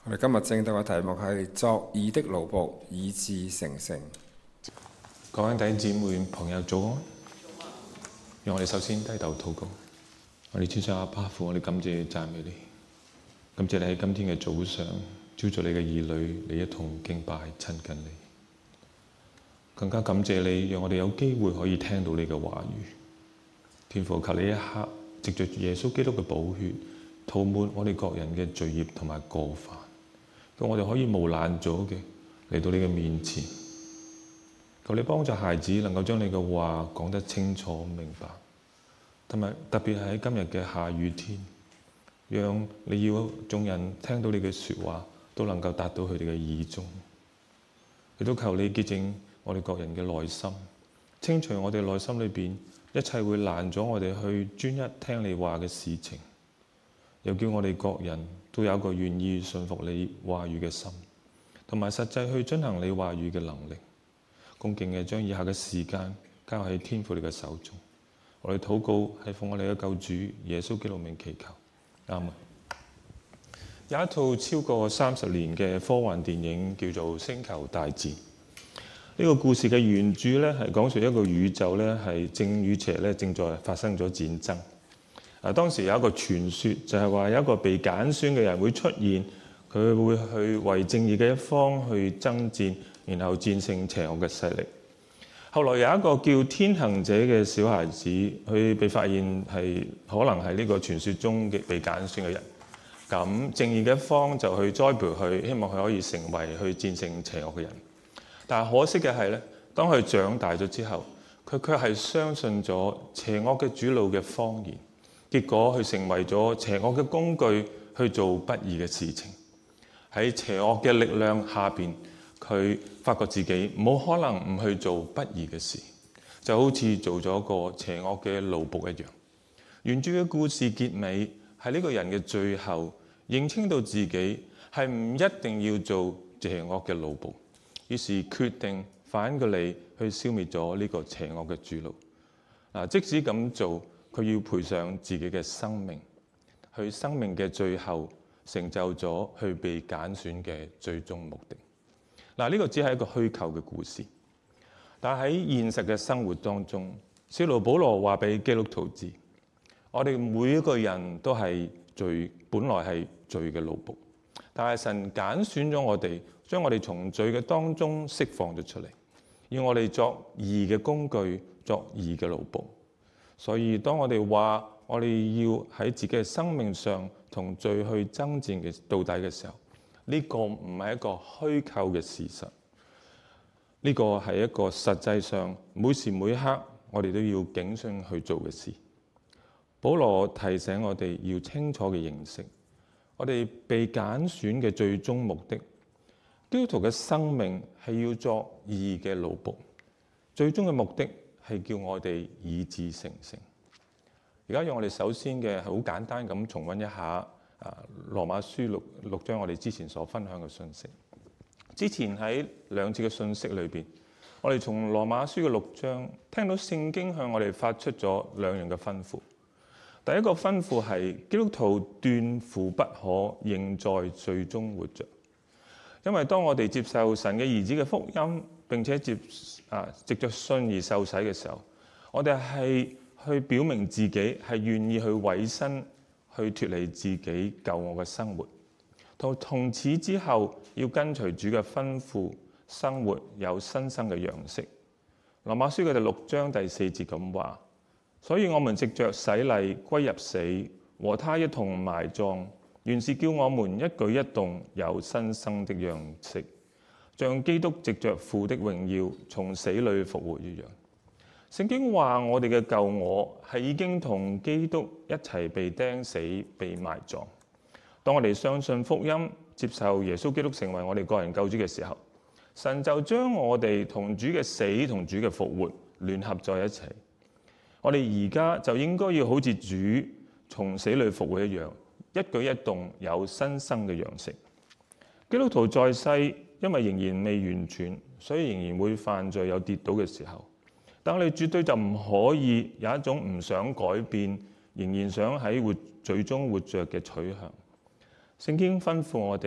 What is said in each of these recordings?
我哋今日正道嘅題目係作義的奴僕，以致成聖。 各位弟兄姊妹朋友早安，讓我哋首先低頭禱告。我哋天上阿爸父，我哋感謝讚美你，感謝你喺今天嘅早上召集你嘅兒女嚟一同敬拜親近你，更加感謝你讓我哋有機會可以聽到你嘅話語。天父，求你一刻藉着耶穌基督嘅寶血塗抹我哋各人嘅罪孽同埋過犯，讓我哋可以無攔阻嘅嚟到你嘅面前。求你幫助孩子能夠將你嘅話講得清楚明白，同埋特別係喺今日嘅下雨天，讓你要眾人聽到你嘅説話都能夠達到佢哋嘅耳中。亦都求你潔淨我哋各人嘅內心，清除我哋內心裏邊一切會攔咗我哋去專一聽你話嘅事情，又叫我哋各人都有一個願意順服你話語嘅心，同埋實際去遵行你話語嘅能力。恭敬嘅將以下嘅時間交喺天父你嘅手中。我哋禱告係奉我哋嘅救主耶穌基督名祈求，阿們。有一套超過30年嘅科幻電影叫做《星球大戰》。呢個故事嘅原著咧係講述一個宇宙咧係正與邪咧正在發生咗戰爭。當時有一個傳說就係話有一個被揀選嘅人會出現，佢會去為正義嘅一方去爭戰，然後戰勝邪惡嘅勢力。後來有一個叫天行者嘅小孩子，佢被發現係可能係呢個傳說中嘅被揀選嘅人。咁正義嘅一方就去栽培佢，希望佢可以成為去戰勝邪惡嘅人。但係可惜嘅係咧，當佢長大咗之後，佢卻係相信咗邪惡嘅主腦嘅謊言，結果佢成為咗邪惡嘅工具，去做不義嘅事情。喺邪惡嘅力量下邊，佢發覺自己冇可能唔去做不義嘅事，就好似做咗個邪惡嘅奴僕一樣。原著嘅故事結尾係呢個人嘅最後認清到自己係唔一定要做邪惡嘅奴僕，於是決定反過嚟去消滅咗呢個邪惡嘅主奴。即使咁做，佢要賠上自己嘅生命，佢生命嘅最後成就咗去被揀選嘅最終目的。呢個只係一個虛構嘅故事，但喺現實嘅生活當中，使徒保羅話俾基督徒知，我哋每一個人都係罪，本來係罪嘅奴僕，但係神揀選咗我哋，將我哋從罪嘅當中釋放咗出嚟，要我哋作義嘅工具，作義嘅奴僕。所以當我哋話我哋要喺自己嘅生命上同罪去爭戰嘅到底嘅時候，呢個唔係一個虛構嘅事實，呢個係一個實際上每時每刻我哋都要警醒去做嘅事。保羅提醒我哋要清楚嘅認識，我哋被揀選嘅最終目的，基督徒嘅生命係要作義嘅奴僕，最終嘅目的係叫我哋以致成聖。而家讓我哋首先嘅係好簡單咁重溫一下羅馬書六章我哋之前所分享嘅信息。之前喺兩節嘅信息裏邊，我哋從羅馬書嘅6章聽到聖經向我哋發出咗兩樣嘅吩咐。第一個吩咐係基督徒斷乎不可仍在罪中活着，因為當我哋接受神嘅兒子嘅福音，並且藉着信而受洗嘅時候，我哋係去表明自己係願意去委身，去脫離自己舊我嘅生活，從此之後要跟隨主嘅吩咐生活，有新生嘅樣式。羅馬書嘅第6章第4節咁話，所以我們藉着洗禮歸入死，和他一同埋葬，原是叫我們一舉一動有新生的樣式，像基督藉着父的榮耀從死裏復活一樣。聖經話我哋嘅舊我係已經同基督一齊被釘死、被埋葬。當我哋相信福音，接受耶穌基督成為我哋個人救主嘅時候，神就將我哋同主嘅死同主嘅復活聯合在一齊。我哋而家就應該要好似主從死裏復活一樣，一舉一動有新生嘅樣式。基督徒在世，因為仍然未完全，所以仍然會犯罪，有跌倒嘅時候。但我哋絕對就唔可以有一種唔想改變，仍然想喺罪中活着嘅取向。聖經吩咐我哋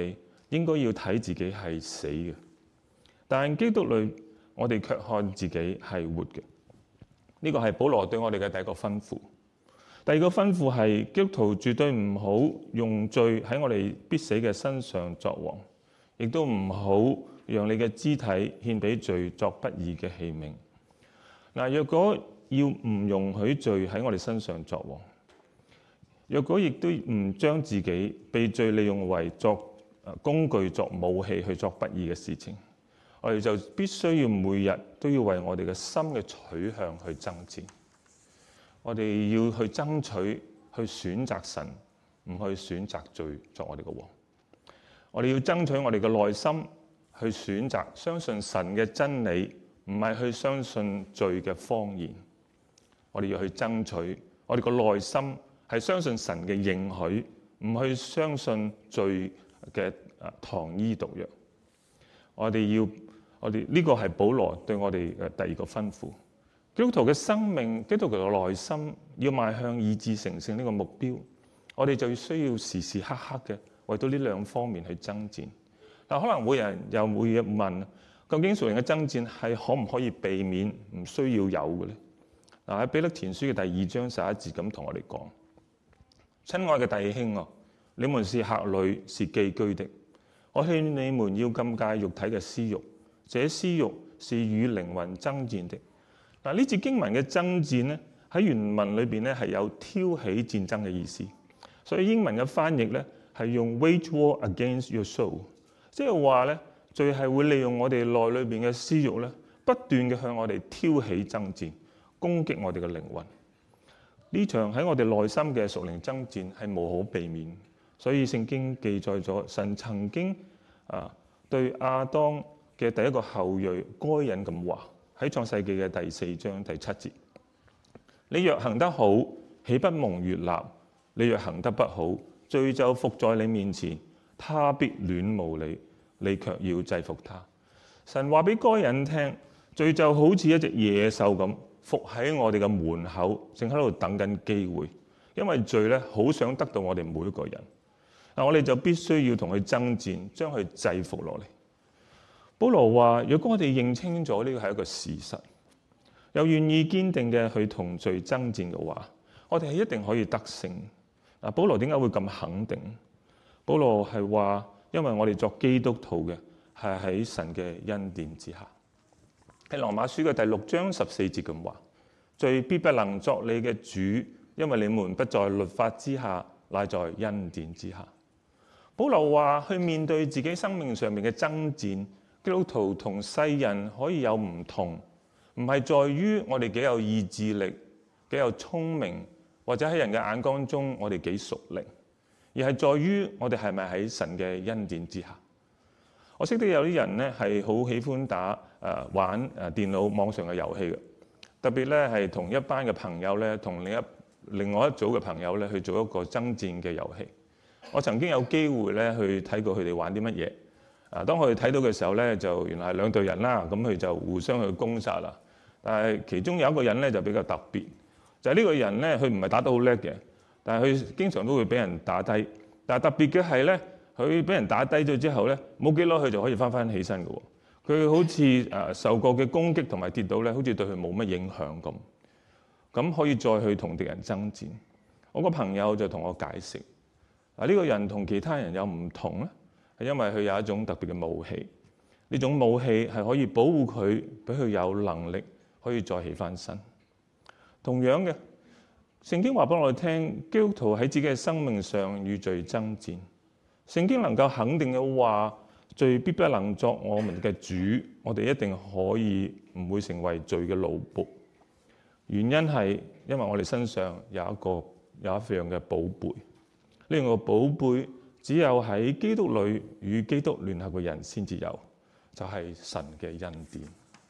應該要睇自己係死嘅，但基督裏我哋卻看自己係活嘅。呢個係保羅對我哋嘅第一個吩咐。第二個吩咐係基督徒絕對唔好用罪喺我哋必死嘅身上作王，亦都唔好讓你嘅肢體獻俾罪作不義嘅器皿。嗱，若果要唔容許罪喺我哋身上作王，若果亦都唔將自己被罪利用為作工具、作武器去作不義嘅事情，我哋就必須要每日都要為我哋嘅心嘅取向去爭戰。我哋要去爭取，去選擇神，唔去選擇罪作我哋嘅王。我哋要爭取我哋嘅內心去選擇相信神嘅真理，唔係去相信罪嘅謊言。我哋要去爭取我哋個內心係相信神嘅應許，唔去相信罪嘅糖衣毒藥。我哋呢個係保羅對我哋嘅第二個吩咐。基督徒嘅生命，基督徒嘅內心要邁向以致成聖呢個目標，我哋就需要時時刻刻嘅為到呢兩方面去爭戰。但可能會有人又會問，究竟屬靈嘅爭戰係可唔可以避免，唔需要有嘅咧？喺彼得前書嘅第2章11節咁同我哋講：親愛嘅弟兄啊，你們是客旅，是寄居的。我勸你們要禁戒肉體嘅私慾，這私慾是與靈魂爭戰的。嗱，呢節經文嘅爭戰咧，喺原文裏邊咧係有挑起戰爭嘅意思，所以英文嘅翻譯咧係用 wage war against your soul， 即係話咧罪係會利用我哋內裏邊嘅私慾咧，不斷嘅向我哋挑起爭戰，攻擊我哋嘅靈魂。呢場喺我哋內心嘅屬靈爭戰係無可避免，所以聖經記載咗神曾經對亞當嘅第一個後裔該隱咁話。喺創世記嘅第4章第7節，你若行得好，豈不蒙悅納？你若行得不好，罪就伏在你面前，他必戀慕你，你卻要制服他。神話俾該隱聽，罪就好似一隻野獸咁伏喺我哋嘅門口，正喺度等緊機會。因為罪咧，好想得到我哋每一個人，嗱，我哋就必須要同佢爭戰，將佢制服落嚟。保羅話：如果我哋認清咗呢個係一個事實，又願意堅定嘅去同罪爭戰嘅話，我哋係一定可以得勝。嗱，保羅點解會咁肯定？保羅係話，因為我哋作基督徒嘅係喺神嘅恩典之下。喺羅馬書嘅第6章14節咁話：罪必不能作你嘅主，因為你們不在律法之下，乃在恩典之下。保羅話：去面對自己生命上面嘅爭戰。基督徒同世人可以有唔同，唔係在於我哋幾有意志力、幾有聰明，或者喺人嘅眼光中我哋幾熟練，而係在於我哋係咪喺神嘅恩典之下。我識得有啲人咧係好喜歡玩電腦網上嘅遊戲嘅，特別咧係同一班嘅朋友咧，同另外一組嘅朋友咧去做一個爭戰嘅遊戲。我曾經有機會咧去睇過佢哋玩啲乜嘢。當佢哋睇到嘅時候咧，就原來係兩隊人啦，咁佢就互相去攻殺啦。但係其中有一個人咧就比較特別，就係呢個人咧，佢唔係打得好叻嘅，但係佢經常都會俾人打低。但係特別嘅係咧，佢俾人打低咗之後咧，冇幾耐佢就可以翻起身嘅喎。佢好似受過嘅攻擊同埋跌倒咧，好似對佢冇乜影響咁。咁可以再去同敵人爭戰。我個朋友就同我解釋，呢個人同其他人有唔同咧。係因為佢有一種特別嘅武器，呢種武器係可以保護佢，俾佢有能力可以再起翻身。同樣嘅，聖經話俾我哋聽，基督徒喺自己嘅生命上與罪爭戰。聖經能夠肯定嘅話，罪必不能作我們嘅主，我哋一定可以唔會成為罪嘅奴僕。原因係因為我哋身上有一樣嘅寶貝，呢個寶貝。只有喺基督裏與基督聯合嘅人先至有，就係神嘅恩典。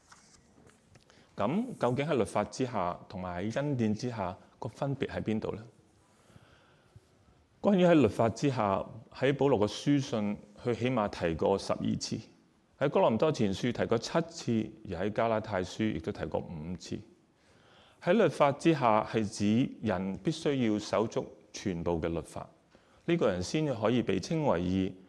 咁究竟喺律法之下同埋喺恩典之下個分別喺邊度呢？關於喺律法之下，喺保羅嘅書信，佢起碼提過12次；喺哥林多前書提過7次，而喺加拉太書亦都提過5次。喺律法之下係指人必須要守足全部嘅律法。呢個人先可以被稱為義，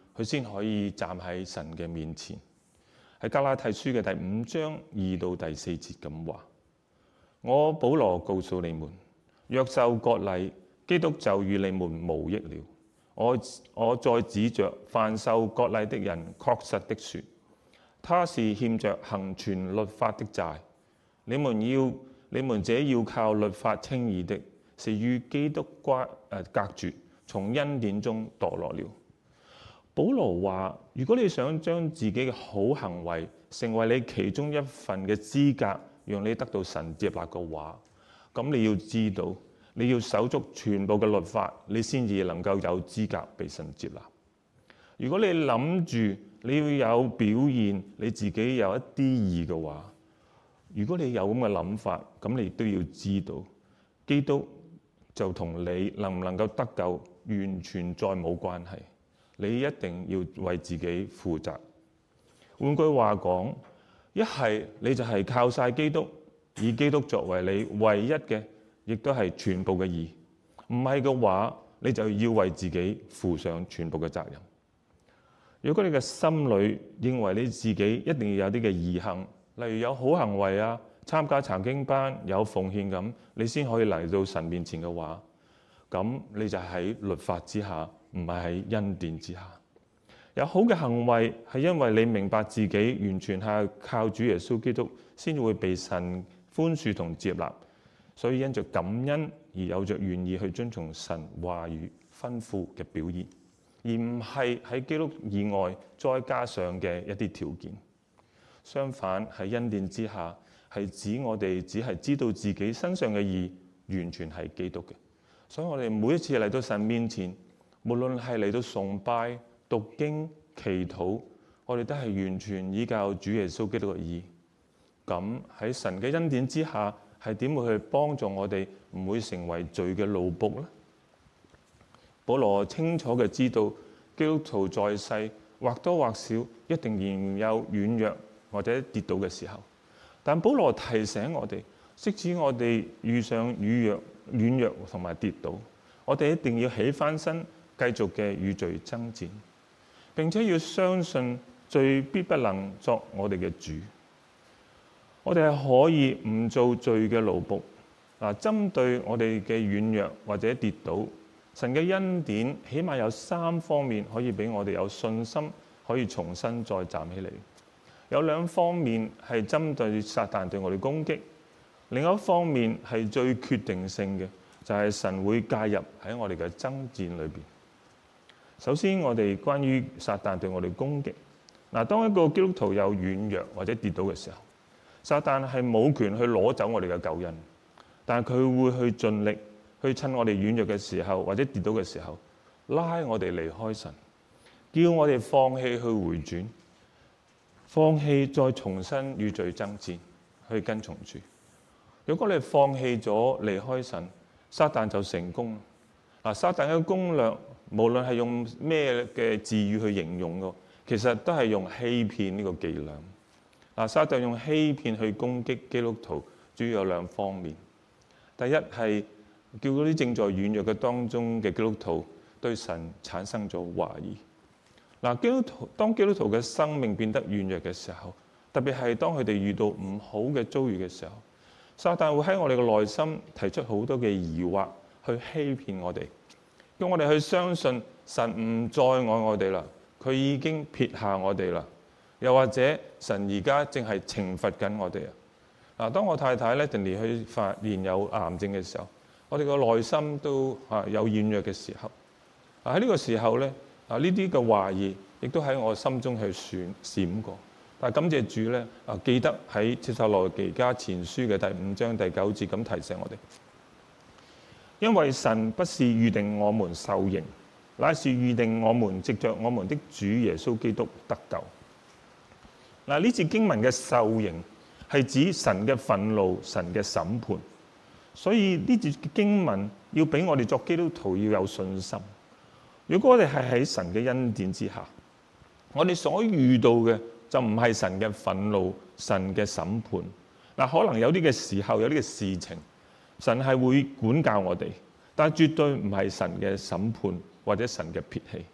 佢先可以站喺神嘅面前。喺加拉太書嘅第5章2到第4節咁話：我保羅告訴你們，若受割禮，基督就與你們無益了。我再指着凡受割禮的人，確實的說，他是欠着行全律法的債。你們這要靠律法稱義的，是與基督隔絕，從恩典中墮落了。保羅話：如果你想將自己嘅好行為成為你其中一份嘅資格，讓你得到神接納嘅話，咁你要知道，你要守足全部嘅律法，你先至能夠有資格被神接納。如果你諗住你要有表現你自己有一啲義嘅話，如果你有咁嘅諗法，咁你都要知道，基督就同你能唔能夠得救完全再冇關係。你一定要為自己負責。換句話講，一係你就係靠晒基督，以基督作為你唯一嘅，亦都係全部嘅義。唔係嘅話，你就要為自己負上全部嘅責任。如果你嘅心裏認為你自己一定要有啲嘅義行，例如有好行為啊、參加查經班、有奉獻咁，你先可以嚟到神面前嘅話，咁你就喺律法之下，唔係喺恩典之下。有好嘅行為係因為你明白自己完全係靠主耶穌基督先會被神寬恕同接納，所以因着感恩而有着願意去遵從神話語吩咐嘅表現，而唔係喺基督以外再加上嘅一啲條件。相反，喺恩典之下，係指我哋只係知道自己身上嘅義完全係基督嘅。所以我哋每一次嚟到神面前，無論係嚟到崇拜、讀經、祈禱，我哋都係完全依靠主耶穌基督嘅義。咁喺神嘅恩典之下，係點會去幫助我哋唔會成為罪嘅奴僕呢？保羅清楚嘅知道，基督徒在世或多或少一定仍有軟弱或者跌倒嘅時候。但保羅提醒我哋，即使我哋遇上軟弱同埋跌倒，我哋一定要起翻身，繼續嘅與罪爭戰，並且要相信罪必不能作我哋嘅主。我哋係可以唔做罪嘅奴僕。針對我哋嘅軟弱或者跌倒，神嘅恩典起碼有3方面可以俾我哋有信心，可以重新再站起嚟。有2方面係針對撒旦對我哋攻擊，另一方面係最決定性嘅，就係神會介入喺我哋嘅爭戰裏邊。首先，我哋關於撒旦對我哋攻擊。當一個基督徒有軟弱或者跌倒嘅時候，撒旦係冇權去攞走我哋嘅救恩，但係佢會去盡力去趁我哋軟弱嘅時候或者跌倒嘅時候，拉我哋離開神，叫我哋放棄去回轉，放棄再重新與罪爭戰，去跟從主。如果你放棄咗離開神，撒旦就成功。撒旦嘅攻略，無論係用咩嘅字語去形容嘅，其實都係用欺騙呢個伎倆。撒旦用欺騙去攻擊基督徒，主要有2方面。第一係叫嗰啲正在軟弱嘅當中嘅基督徒對神產生咗懷疑。當基督徒嘅生命變得軟弱嘅時候，特別係當佢哋遇到唔好嘅遭遇嘅時候，撒旦會喺我哋嘅內心提出好多嘅疑惑，去欺騙我哋，叫我哋去相信神唔再愛我哋啦，佢已經撇下我哋啦，又或者神而家正係懲罰緊我哋啊！當我太太咧近年去發現有癌症嘅時候，我哋個內心都有軟弱嘅時候。喺呢個時候咧，呢啲嘅懷疑亦都喺我心中去閃過。但係感謝主咧，記得喺帖撒羅尼迦前書嘅第5章第9節咁提醒我哋，因為神不是預定我們受刑，乃是預定我們藉着我們的主耶穌基督得救。呢節經文嘅受刑係指神嘅憤怒、神嘅審判，所以呢節經文要俾我哋作基督徒要有信心。如果我哋係喺神嘅恩典之下，我哋所遇到嘅就唔係神嘅憤怒、神嘅審判。可能有啲嘅時候，有啲嘅事情，神係會管教我哋，但係絕對唔係神嘅審判或者神嘅撇棄。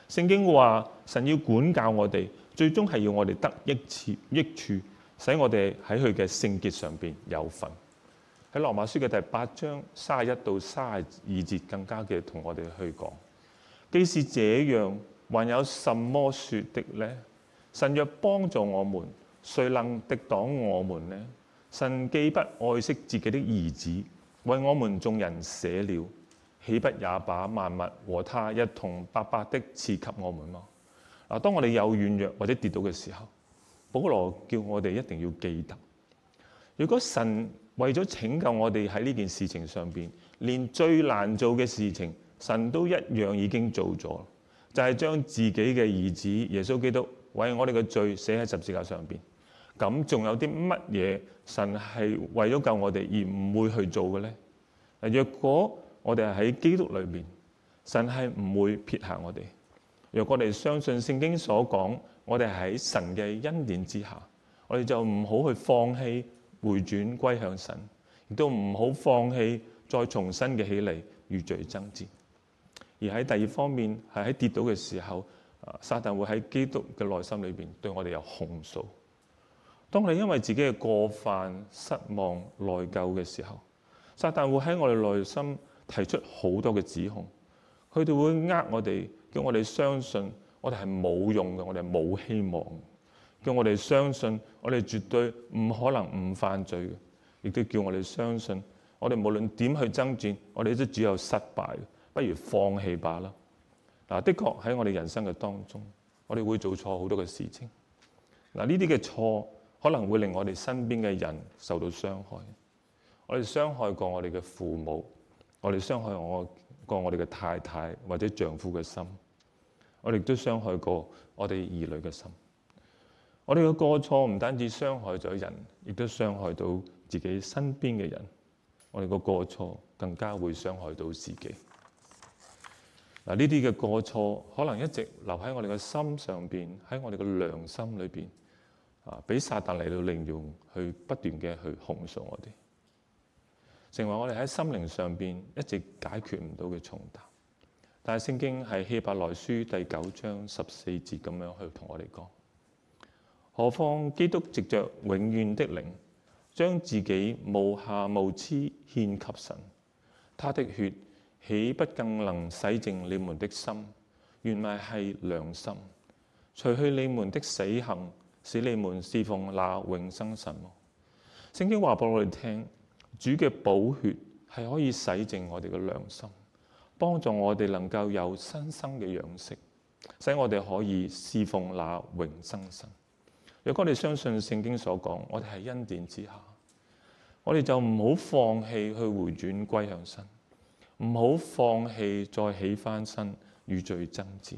聖經話神要管教我哋，最終係要我哋得益處，使我哋喺佢嘅聖潔上邊有份。喺羅馬書嘅第8章31到32節更加嘅同我哋去講，既是這樣，還有什麼說的呢？神若幫助我們，誰能敵擋我們呢？神既不愛惜自己的兒子，為我們眾人捨了，豈不也把萬物和他一同白白的賜給我們嗎？嗱，當我哋有軟弱或者跌倒嘅時候，保羅叫我哋一定要記得，如果神為咗拯救我哋喺呢件事情上邊，連最難做嘅事情，神都一樣已經做咗，就係將自己嘅兒子耶穌基督為我哋嘅罪寫喺十字架上邊。咁仲有啲乜嘢神係為咗救我哋而唔會去做嘅呢？若果我哋係喺基督裏面，神係唔會撇下我哋。若果我哋相信聖經所講，我哋喺神嘅恩典之下，我哋就唔好去放棄回轉歸向神，亦都唔好放棄再重新嘅起嚟與罪爭戰。而喺第二方面，係喺跌倒嘅時候，撒旦會喺基督嘅內心裏邊對我哋有控訴。當我哋因為自己嘅過犯、失望、內疚嘅時候，撒旦會喺我哋內心提出好多嘅指控，佢哋會呃我哋，叫我哋相信我哋係冇用嘅，我哋係冇希望，叫我哋相信我哋絕對唔可能唔犯罪嘅，亦都叫我哋相信我哋無論點去爭戰，我哋都只有失敗，不如放棄吧啦。嗱，的確喺我哋人生嘅當中，我哋會做錯好多嘅事情。嗱，呢啲嘅錯可能會令我哋身邊嘅人受到傷害。我哋傷害過我哋嘅父母，我哋傷害過我哋嘅太太或者丈夫嘅心，我哋亦都傷害過我哋兒女嘅心。我哋嘅過錯唔單止傷害咗人，亦都傷害到自己身邊嘅人。我哋嘅過錯更加會傷害到自己。嗱，呢啲嘅過錯可能一直留喺我哋嘅心上邊，喺我哋嘅良心裏邊，俾撒旦嚟到利用，去不斷嘅去控訴我哋，成為我哋喺心靈上邊一直解決唔到嘅重擔。但係聖經係希伯來書第9章14節咁樣去同我哋講，何況基督藉着永遠的靈，將自己無瑕無疵獻給神，他的血豈不更能洗淨你們的心，原來係良心，除去你們的死行，使你們侍奉那永生神。聖經話俾我哋聽，主嘅寶血係可以洗淨我哋嘅良心，幫助我哋能夠有新生嘅樣式，使我哋可以侍奉那永生神。如果我哋相信聖經所講，我哋係恩典之下，我哋就唔好放棄去回轉歸向神，唔好放棄再起翻身與罪爭戰。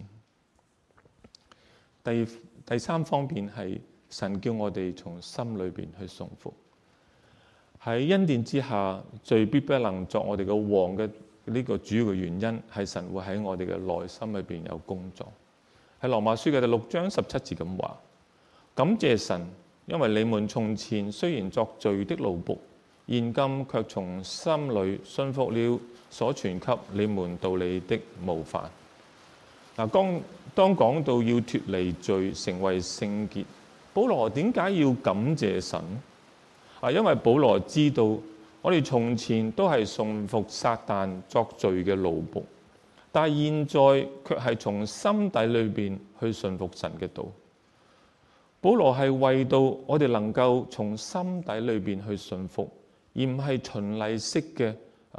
第三方面係神叫我哋從心裏邊去順服。喺恩典之下，罪必不能作我哋嘅王嘅呢個主要嘅原因係神會喺我哋嘅內心裏邊有工作。喺羅馬書嘅第6章17節咁話：感謝神，因為你們從前雖然作罪的奴僕，現今卻從心裏信服了所傳給你們道理的模範。嗱，當講到要脫離罪，成為聖潔，保羅點解要感謝神？因為保羅知道我哋從前都係順服撒旦作罪嘅奴僕，但係現在卻係從心底裏邊去順服神嘅道。保羅係為到我哋能夠從心底裏邊去順服，而唔係循例式嘅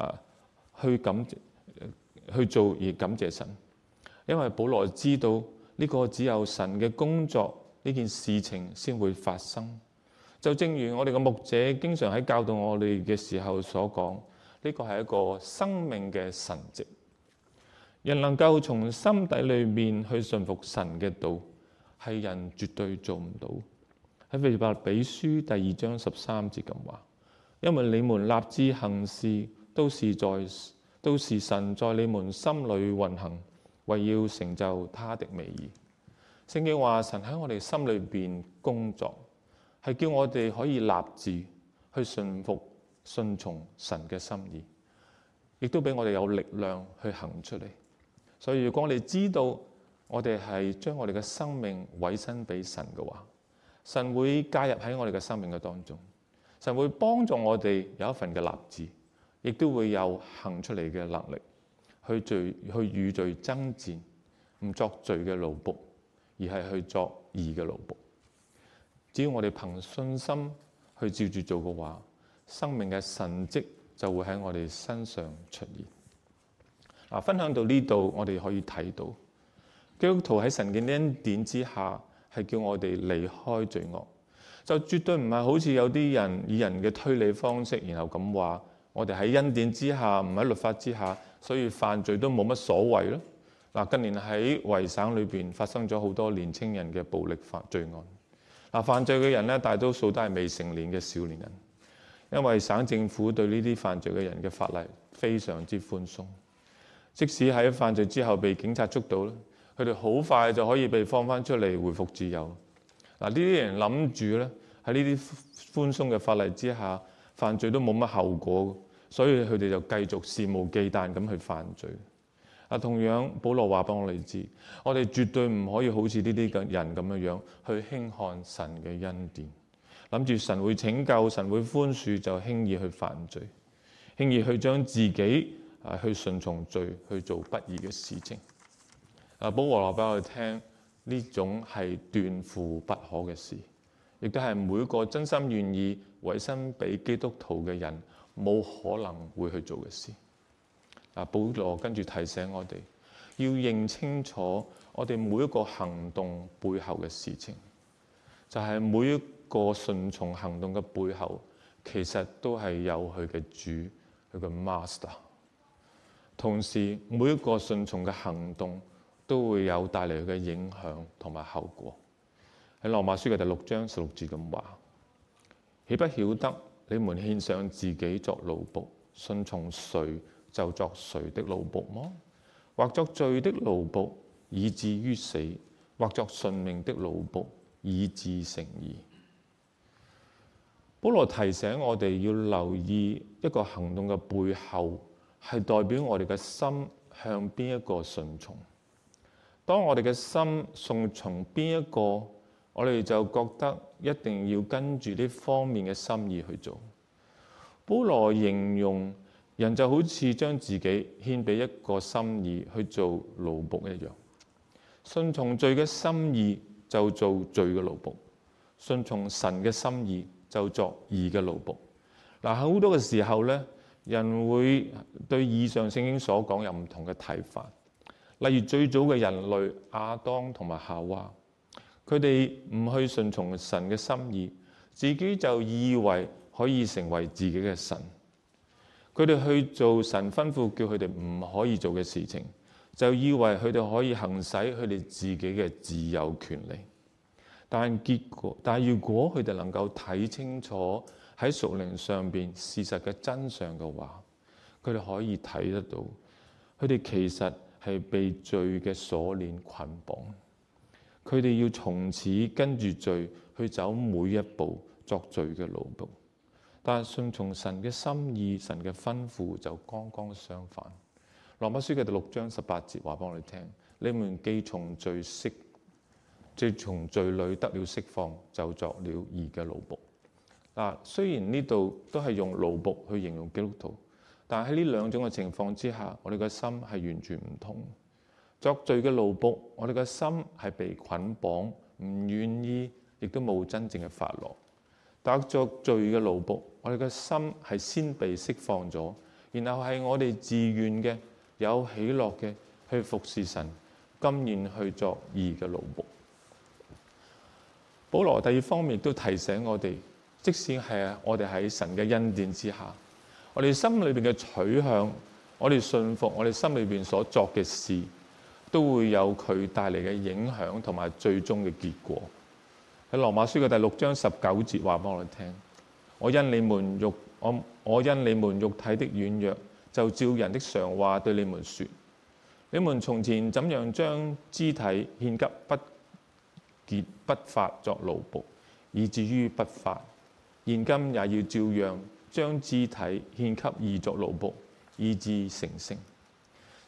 去做而感謝神。因為保羅知道呢個只有神嘅工作，呢件事情先會發生。就正如我哋嘅牧者經常喺教導我哋嘅時候所講，呢個係一個生命嘅神蹟。人能夠從心底裏面去順服神嘅道，係人絕對做唔到。喺腓立比書第2章13節咁話：因為你們立志行事，都是神在你們心裏運行，為要成就他的美意。聖經話神喺我哋心裏邊工作，係叫我哋可以立志去順從神嘅心意，亦都俾我哋有力量去行出嚟。所以如果我哋知道我哋係將我哋嘅生命委身俾神嘅話，神會介入喺我哋嘅生命嘅當中，神會幫助我哋有一份嘅立志，亦都會有行出嚟嘅能力，去與罪爭戰，唔作罪嘅奴僕，而係去作義嘅奴僕。只要我哋憑信心去照住做嘅話，生命嘅神蹟就會喺我哋身上出現。嗱，分享到呢度，我哋可以睇到基督徒喺神嘅恩典之下，係叫我哋離開罪惡，就絕對唔係好似有啲人以人嘅推理方式，然後咁話我哋喺恩典之下，唔喺律法之下，所以犯罪都冇乜所謂咯。嗱，近年喺維省裏邊發生咗好多年青人嘅暴力罪案。嗱，犯罪嘅人咧，大多數都係未成年嘅少年人，因為省政府對呢啲犯罪嘅人嘅法例非常之寬鬆，即使喺犯罪之後被警察捉到咧，佢哋好快就可以被放翻出嚟，回復自由。嗱，呢啲人諗住咧喺呢啲寬鬆嘅法例之下，犯罪都冇乜後果，所以佢哋就繼續肆無忌憚咁去犯罪。同樣，保羅話俾我哋知，我哋絕對唔可以好似呢啲嘅人咁樣去輕看神嘅恩典，諗住神會拯救、神會寬恕，就輕易去犯罪，輕易去將自己去順從罪，去做不義嘅事情。保羅話俾我哋聽，呢種係斷乎不可嘅事，亦都係每個真心願意委身俾基督徒嘅人冇可能會去做嘅事。保羅跟住提醒我哋要認清楚我哋每一個行動背後嘅事情，就係每一個順從行動嘅背後，其實都係有佢嘅主，佢嘅 master。同時，每一個順從嘅行動都會有帶嚟佢嘅影響同埋後果。喺羅馬書嘅第6章16節咁話：豈不曉得你們獻上自己作奴僕，順從誰就作誰的奴僕麼？或作罪的奴僕，以至於死；或作順命的奴僕，以致成義。保羅提醒我哋要留意一個行動嘅背後，係代表我哋嘅心向邊一個順從。當我哋嘅心順從邊一個，我哋就覺得一定要跟住呢方面嘅心意去做。保羅形容人就好似將自己獻俾一個心意去做奴僕一樣，順從罪嘅心意就做罪嘅奴僕，順從神嘅心意就作義嘅奴僕。嗱，好多嘅時候咧，人會對以上聖經所講有唔同嘅睇法。例如最早嘅人類亞當同埋夏娃，佢哋唔去順從神嘅心意，自己就以為可以成為自己嘅神。佢哋去做神吩咐叫佢哋唔可以做嘅事情，就以為佢哋可以行使佢哋自己嘅自由權利。但如果佢哋能夠睇清楚喺屬靈上邊事實嘅真相嘅話，佢哋可以睇得到，佢哋其實係被罪嘅鎖鏈捆綁。佢哋要從此跟住罪去走每一步，作罪嘅奴僕。但係順從神嘅心意、神嘅吩咐就剛剛相反。羅馬書嘅第6章18節話俾我哋聽：你們既從罪裏得了釋放，就作了義嘅奴僕。嗱，雖然呢度都係用奴僕去形容基督徒，但係喺呢兩種嘅情況之下，我哋嘅心係完全唔同。作罪嘅奴僕，我哋嘅心係被捆綁，唔願意，亦都冇真正嘅快樂。但作罪嘅奴僕，我哋嘅心係先被釋放咗，然後係我哋自願嘅、有喜樂嘅去服侍神，甘願去作義嘅奴僕。保羅第二方面亦都提醒我哋，即使係我哋喺神嘅恩典之下，我哋心裏邊嘅取向，我哋信服我哋心裏邊所作嘅事，都會有佢帶嚟嘅影響同埋最終嘅結果。喺羅馬書嘅第6章19節話俾我哋聽：我因你們肉體的軟弱，就照人的常話對你們說：你們從前怎樣將肢體獻給不潔不法作奴僕，以至於不法，現今也要照樣將肢體獻給義作奴僕，以致成聖。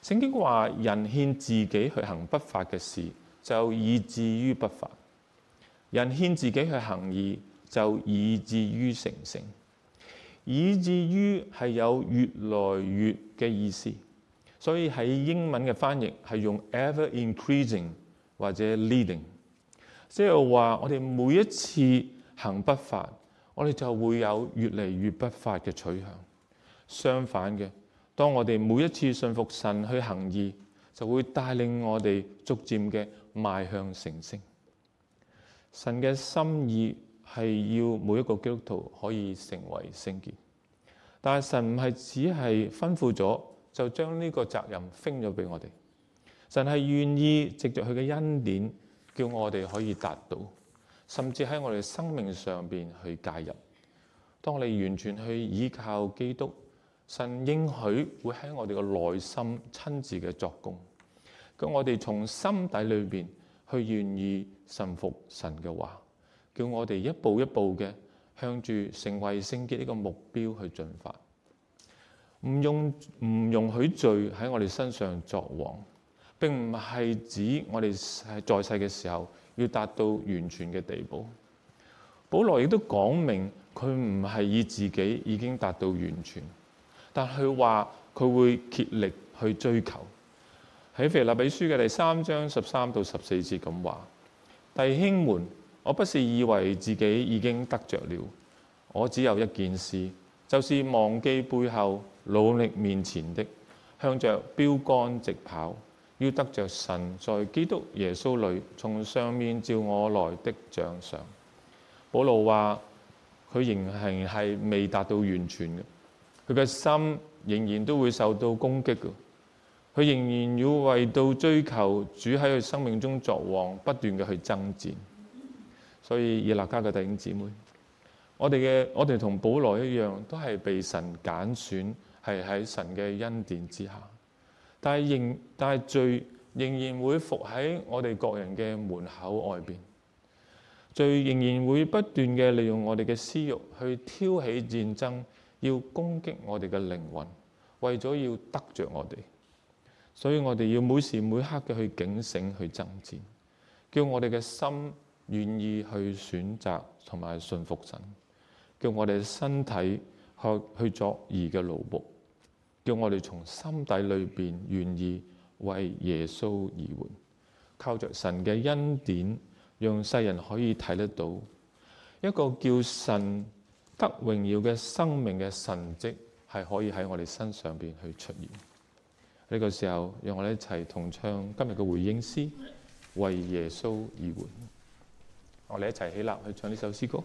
聖經話人獻自己去行不法嘅事，就以至於不法；人獻自己去行義，就以至於成聖。以至於係有越來越嘅意思，所以喺英文嘅翻譯係用 ever increasing 或者 leading， 即係話我哋每一次行不法，我哋就會有越嚟越不法嘅取向。相反嘅，當我哋每一次信服神去行義，就會帶領我哋逐漸嘅邁向成聖。神嘅心意係要每一個基督徒可以成為聖潔，但係神唔係只係吩咐咗就將呢個責任分咗俾我哋。神係願意藉着佢嘅恩典，叫我哋可以達到，甚至喺我哋生命上邊去介入。當我哋完全去依靠基督，神應許會喺我哋嘅內心親自嘅作工，叫我哋從心底裏邊去願意順服神嘅話，叫我哋一步一步嘅向住成為聖潔呢個目標去進發，唔容許罪喺我哋身上作王，並唔係指我哋係在世嘅時候要達到完全嘅地步。保羅亦都講明佢唔係以自己已經達到完全，但佢話佢會竭力去追求。喺腓立比書嘅第3章13到14節咁話：弟兄們，我不是以為自己已經得着了，我只有一件事，就是忘記背後，努力面前的，向着標竿直跑，要得着神在基督耶穌裏從上面召我來的獎賞。保羅話佢仍然係未達到完全嘅，佢嘅心仍然都會受到攻擊嘅，佢仍然要為到追求主喺佢生命中作王，不斷嘅去爭戰。所以以勒加嘅弟兄姊妹，我哋同保羅一樣，都係被神揀選，係喺神嘅恩典之下，但係罪仍然會伏喺我哋各人嘅門口外邊，罪仍然會不斷嘅利用我哋嘅私慾去挑起戰爭，要攻擊我哋嘅靈魂，為咗要得着我哋。所以我哋要每時每刻嘅去警醒，去爭戰，叫我哋嘅心願意去選擇同埋順服神，叫我哋身體去作義嘅奴僕，叫我哋從心底裏邊願意為耶穌而活，靠着神嘅恩典，讓世人可以睇得到一個叫神得榮耀嘅生命嘅神蹟，係可以喺我哋身上邊去出現。呢個時候，讓我哋一齊同唱今日嘅回應詩，為耶穌而活。我哋一齊起立去唱呢首詩歌。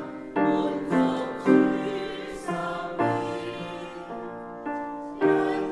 人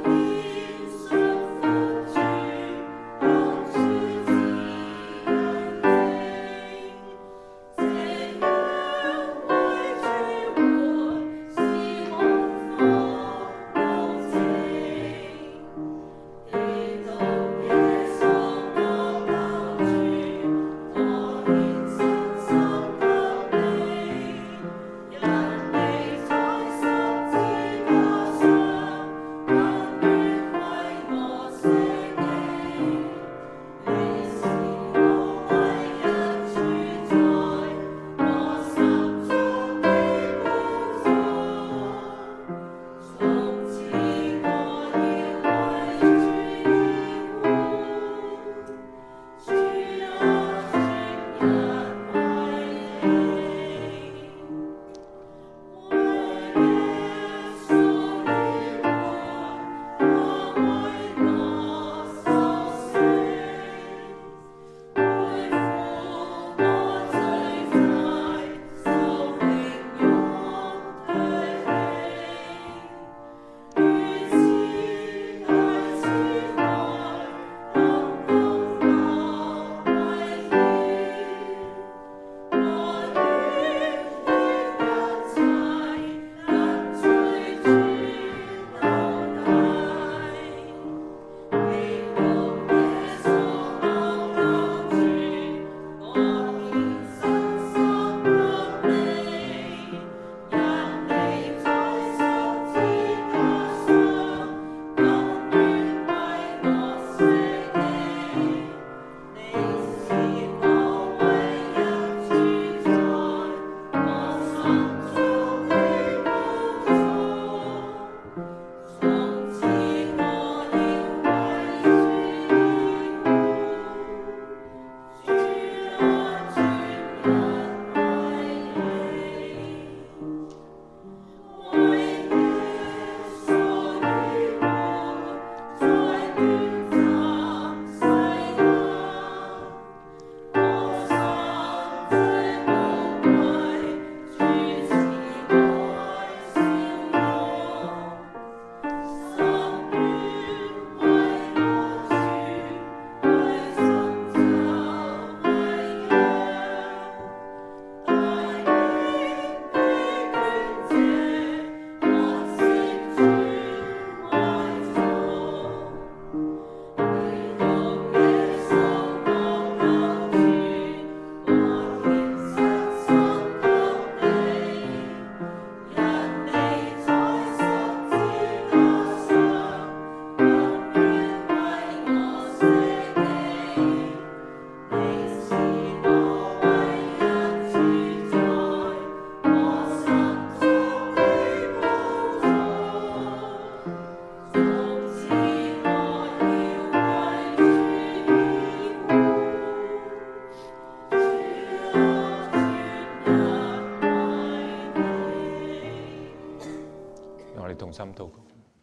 讓我哋同心禱告。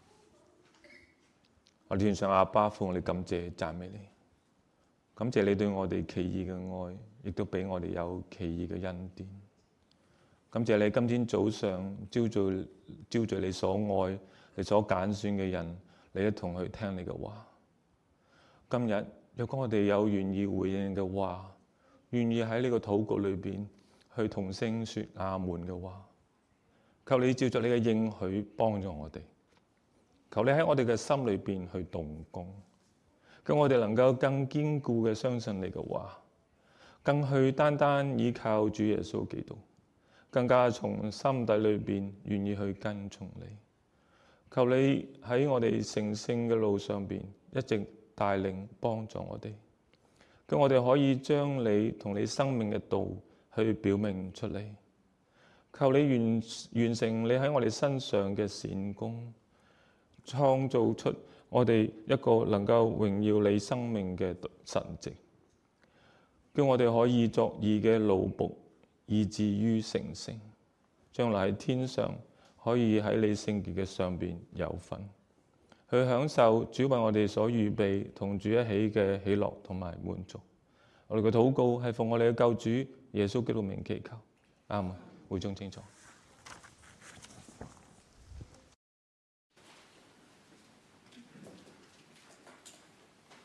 我哋獻上阿爸父，我哋感謝讚美你，感謝你對我哋奇異嘅愛，亦都俾我哋有奇異嘅恩典。感謝你今天早上招聚你所愛、你所揀選嘅人，你一同去聽你嘅話。今日若果我哋有願意回應你嘅話，願意喺呢個禱告裏邊去同聲說阿門嘅話，求你照着你嘅應許幫助我哋。求你喺我哋嘅心裏邊去動工，叫我哋能夠更堅固嘅相信你嘅話，更去單單依靠主耶穌基督，更加從心底裏邊願意去跟從你。求你喺我哋成聖嘅路上邊一直帶領幫助我哋，叫我哋可以將你同你生命嘅道去表明出嚟。求你完成你喺我哋身上嘅善功，創造出我哋一個能夠榮耀你生命嘅神蹟，叫我哋可以作義嘅奴僕，以至於成聖，將來喺天上可以喺你聖潔嘅上邊有份，去享受主為我哋所預備同主一起嘅喜樂同埋滿足。我哋嘅禱告係奉我哋嘅救主耶穌基督名祈求，阿們。會眾清楚。